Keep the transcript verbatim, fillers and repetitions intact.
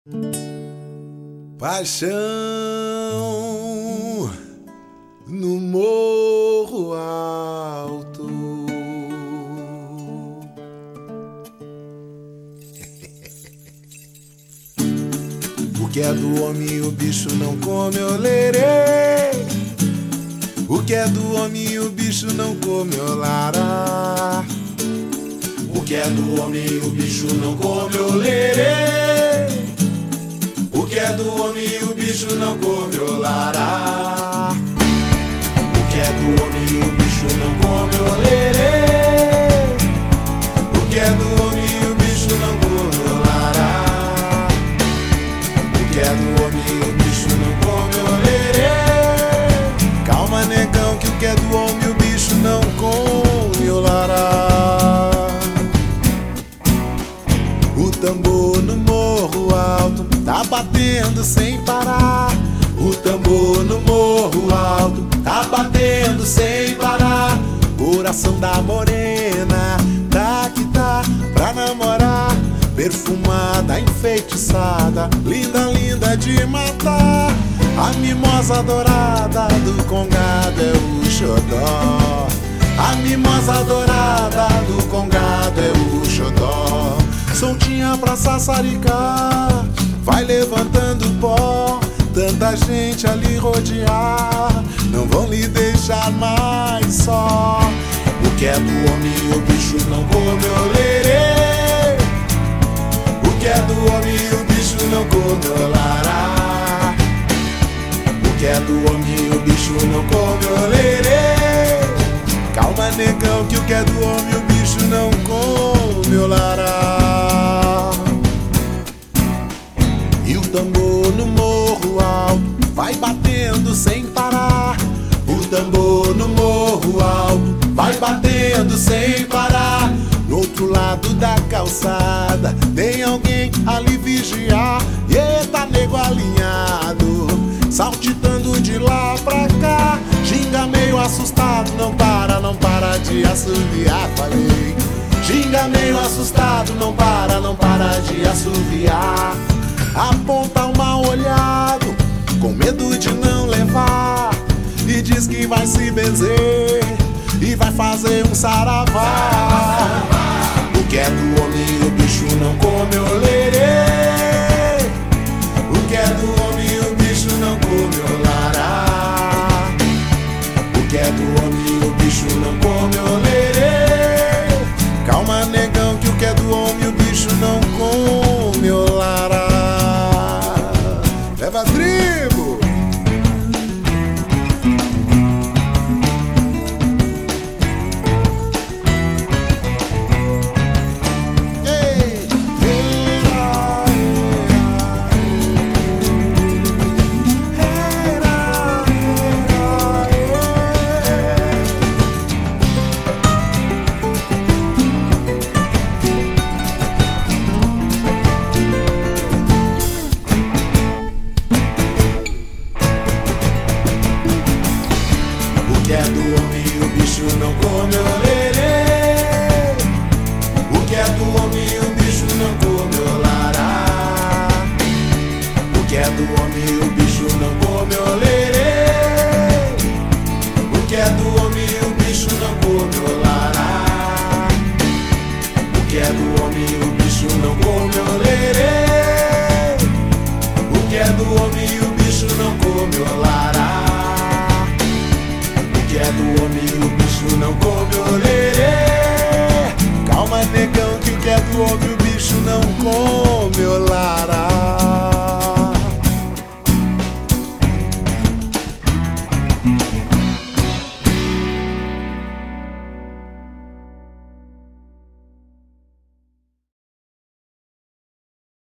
Paixão no morro alto. O que é do homem o bicho não come, olerê. O que é do homem o bicho não come, olará. O que é do homem o bicho não come, olerê. O que é do homem o bicho não come, olará. O que é do homem o bicho não come, olerê. O que é do homem o bicho não come, olará. O que é do homem o bicho não come, olerê. Calma, negão, que o que é do homem o bicho não come, olará. O tambor no morro alto tá batendo sem parar. O tambor no morro alto tá batendo sem parar. Coração da morena tá que tá pra namorar. Perfumada, enfeitiçada, linda, linda de matar. A mimosa dourada do Congado é o xodó. A mimosa dourada do Congado é o xodó. Soltinha pra sassaricar, vai levantando pó. Tanta gente ali rodear, não vão lhe deixar mais só. O que é do homem o bicho não come, olerê. O que é do homem o bicho não come, olará. O que é do homem o bicho não come, olerê. Calma, negão, que o que é do homem o bicho não come, olará. E o tambor no morro alto vai batendo sem parar. O tambor no morro alto vai batendo sem parar. No outro lado da calçada tem alguém ali vigiar. E eita, nego alinhado, saltitando de lá pra cá. Ginga meio assustado, não para, não para de assoviar, falei. Ginga meio assustado, não para, não para de assoviar. Aponta o mal olhado, com medo de não levar. E diz que vai se benzer e vai fazer um saravá. O que é do homem o bicho não come, olerê. O que é do homem o bicho não come, olará. O que é do homem o bicho não come, olerê. Calma, negão, que o que é do homem o bicho não come, olará. Leva a tribo! O que é do homem o bicho não come, olerê. O que é do homem o bicho não come, olará. O que é do homem o bicho não come, olerê. O que é do homem o bicho não come, olará. O que é do homem o bicho não come, olerê. O que é do homem o bicho não come, olará. O que é do homem o bicho não come, olerê. Calma, negão, que o que é do homem o bicho não come,